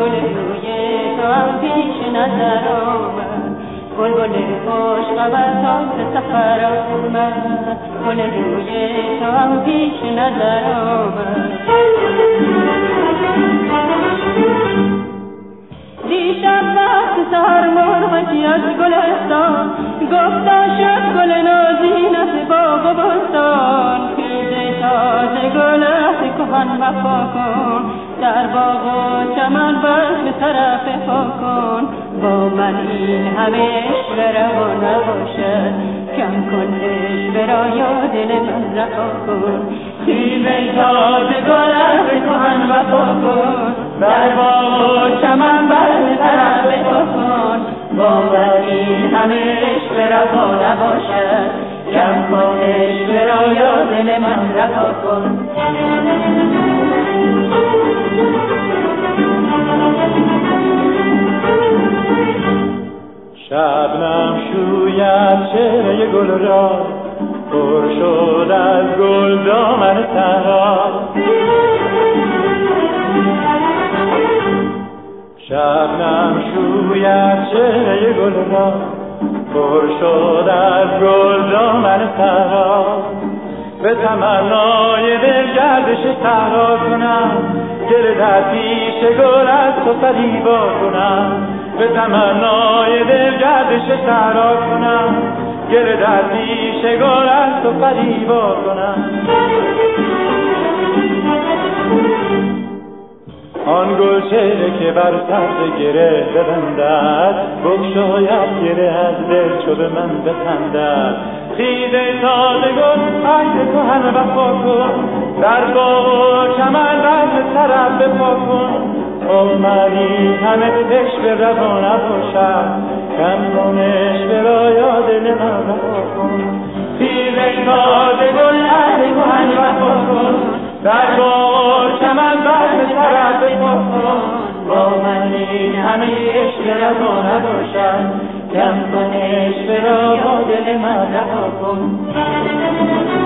گل روی تو هم پیش نظر آمد، بلبل خوش خبر تازه سفر آمد، گل روی تو هم پیش نظر آمد. دیشب وقت سهر مرغکی از گلستان گفتا شد گل نازینت باغ و بستان، خیز تازه گل از کهن وفا کن، در باغ و چمن باز به طرف پا کن، با من این همه عشق روا نباشد، کم کن عشق را یا دل من رها کن، خیز تازه گل از کهن وفا کن، در باغ و چمن باز به طرف پا کن، با من این همه عشق روا نباشد، کم کن عشق را یا دل من رها کن. شبنم شوید چهره گل را، پر شد از گل دامن صحرا. شبنم شوید چهره گل را، پر شد از گل دامن صحرا. به تمنای دل گردش صحرا کنم، گل در پیش گل از تو فریبا کنم. به تمنای دل گردش صحرا کنم، گل در پیش گل از تو فریبا کنم. آن گل چهره که بر سر گره ببندد، بگشاید گره از دل چو به من بخندد. خیز تازه گل عهد کهن وفا کن، در باغ و چمن رنگ طرب بپا کن. من این همه عشق روا نباشد، کم کن عشق را یا دل من رها کن. خیز تازه گل عهد کهن وفا کن، در باغ و چمن رنگ طرب بپا کن. با من این همه عشق روا نباشد، کم کن عشق را یا دل من رها کن.